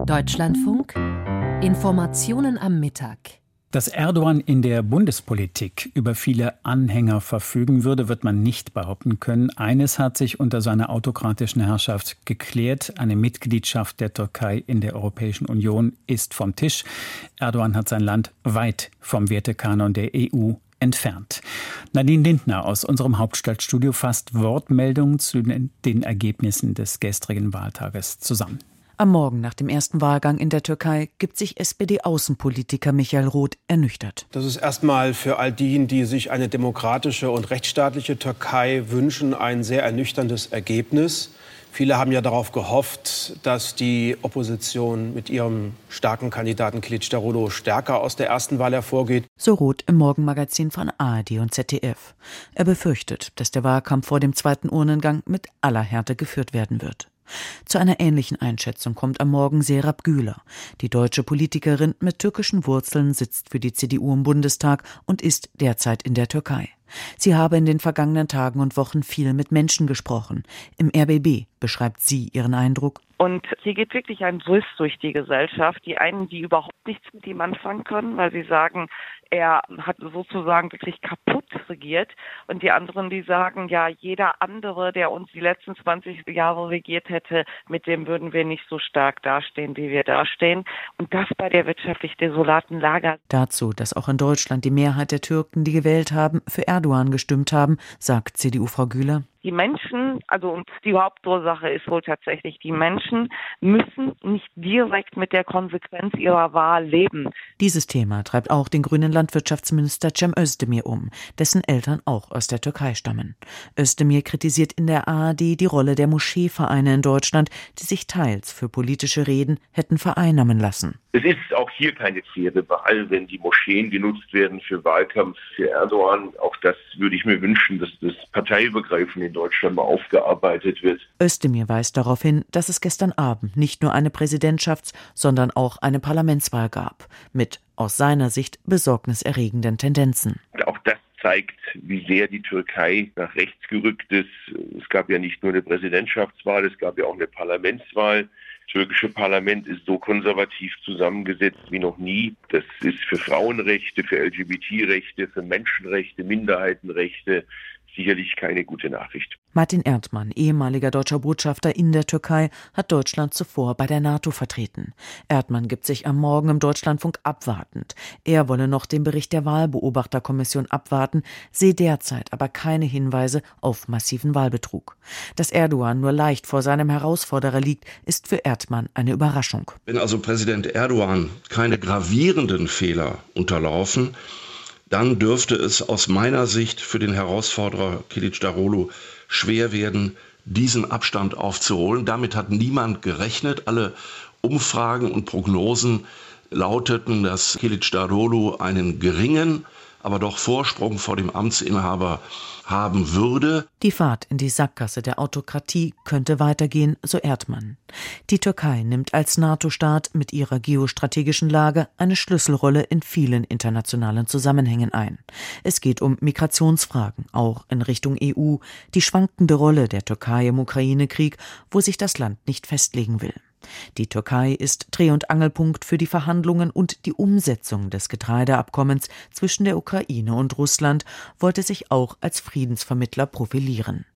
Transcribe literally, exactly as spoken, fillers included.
Deutschlandfunk Informationen am Mittag. Dass Erdogan in der Bundespolitik über viele Anhänger verfügen würde, wird man nicht behaupten können. Eines hat sich unter seiner autokratischen Herrschaft geklärt. Eine Mitgliedschaft der Türkei in der Europäischen Union ist vom Tisch. Erdogan hat sein Land weit vom Wertekanon der E U entfernt. Nadine Lindner aus unserem Hauptstadtstudio fasst Wortmeldungen zu den Ergebnissen des gestrigen Wahltages zusammen. Am Morgen nach dem ersten Wahlgang in der Türkei gibt sich S P D-Außenpolitiker Michael Roth ernüchtert. Das ist erstmal für all diejenigen, die sich eine demokratische und rechtsstaatliche Türkei wünschen, ein sehr ernüchterndes Ergebnis. Viele haben ja darauf gehofft, dass die Opposition mit ihrem starken Kandidaten Kılıçdaroğlu stärker aus der ersten Wahl hervorgeht. So Roth im Morgenmagazin von A R D und Z D F. Er befürchtet, dass der Wahlkampf vor dem zweiten Urnengang mit aller Härte geführt werden wird. Zu einer ähnlichen Einschätzung kommt am Morgen Serap Güler. Die deutsche Politikerin mit türkischen Wurzeln sitzt für die C D U im Bundestag und ist derzeit in der Türkei. Sie habe in den vergangenen Tagen und Wochen viel mit Menschen gesprochen. Im R B B beschreibt sie ihren Eindruck. Und hier geht wirklich ein Riss durch die Gesellschaft. Die einen, die überhaupt nichts mit ihm anfangen können, weil sie sagen, er hat sozusagen wirklich kaputt regiert. Und die anderen, die sagen, ja, jeder andere, der uns die letzten zwanzig Jahre regiert hätte, mit dem würden wir nicht so stark dastehen, wie wir dastehen. Und das bei der wirtschaftlich desolaten Lage. Dazu, dass auch in Deutschland die Mehrheit der Türken, die gewählt haben, für Erdogan gestimmt haben, sagt C D U-Frau Güler. Die Menschen, also und die Hauptursache ist wohl tatsächlich, die Menschen müssen nicht direkt mit der Konsequenz ihrer Wahl leben. Dieses Thema treibt auch den grünen Landwirtschaftsminister Cem Özdemir um, dessen Eltern auch aus der Türkei stammen. Özdemir kritisiert in der A R D die Rolle der Moscheevereine in Deutschland, die sich teils für politische Reden hätten vereinnahmen lassen. Es ist auch hier keine faire Wahl, wenn die Moscheen genutzt werden für Wahlkampf für Erdogan. Auch das würde ich mir wünschen, dass das parteiübergreifend in Deutschland mal aufgearbeitet wird. Özdemir weist darauf hin, dass es gestern Abend nicht nur eine Präsidentschafts-, sondern auch eine Parlamentswahl gab, mit aus seiner Sicht besorgniserregenden Tendenzen. Auch das zeigt, wie sehr die Türkei nach rechts gerückt ist. Es gab ja nicht nur eine Präsidentschaftswahl, es gab ja auch eine Parlamentswahl. Das türkische Parlament ist so konservativ zusammengesetzt wie noch nie. Das ist für Frauenrechte, für L G B T-Rechte, für Menschenrechte, Minderheitenrechte sicherlich keine gute Nachricht. Martin Erdmann, ehemaliger deutscher Botschafter in der Türkei, hat Deutschland zuvor bei der NATO vertreten. Erdmann gibt sich am Morgen im Deutschlandfunk abwartend. Er wolle noch den Bericht der Wahlbeobachterkommission abwarten, sehe derzeit aber keine Hinweise auf massiven Wahlbetrug. Dass Erdogan nur leicht vor seinem Herausforderer liegt, ist für Erdmann eine Überraschung. Wenn also Präsident Erdogan keine gravierenden Fehler unterlaufen, dann dürfte es aus meiner Sicht für den Herausforderer Kılıçdaroğlu schwer werden, diesen Abstand aufzuholen. Damit hat niemand gerechnet. Alle Umfragen und Prognosen lauteten, dass Kılıçdaroğlu einen geringen, aber doch Vorsprung vor dem Amtsinhaber haben würde. Die Fahrt in die Sackgasse der Autokratie könnte weitergehen, so Erdmann. Die Türkei nimmt als NATO-Staat mit ihrer geostrategischen Lage eine Schlüsselrolle in vielen internationalen Zusammenhängen ein. Es geht um Migrationsfragen, auch in Richtung E U, die schwankende Rolle der Türkei im Ukraine-Krieg, wo sich das Land nicht festlegen will. Die Türkei ist Dreh- und Angelpunkt für die Verhandlungen und die Umsetzung des Getreideabkommens zwischen der Ukraine und Russland, wollte sich auch als Friedensvermittler profilieren.